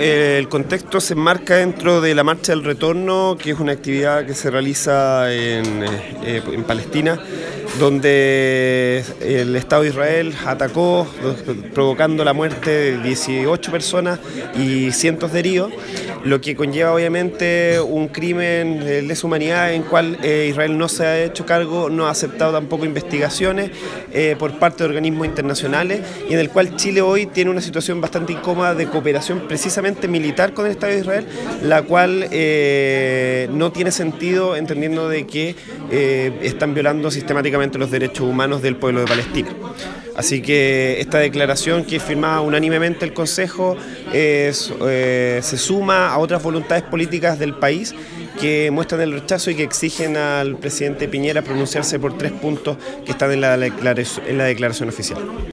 el contexto se enmarca dentro de la Marcha del Retorno, que es una actividad que se realiza en Palestina, donde el Estado de Israel atacó, provocando la muerte de 18 personas y cientos de heridos, lo que conlleva obviamente un crimen de lesa humanidad en cual Israel no se ha hecho cargo, no ha aceptado tampoco investigaciones por parte de organismos internacionales, y en el cual Chile hoy tiene una situación bastante incómoda de cooperación precisamente militar con el Estado de Israel, la cual no tiene sentido, entendiendo de que están violando sistemáticamente los derechos humanos del pueblo de Palestina. Así que esta declaración, que firmaba unánimemente el Consejo, se suma a otras voluntades políticas del país que muestran el rechazo y que exigen al presidente Piñera pronunciarse por 3 puntos que están en la declaración oficial.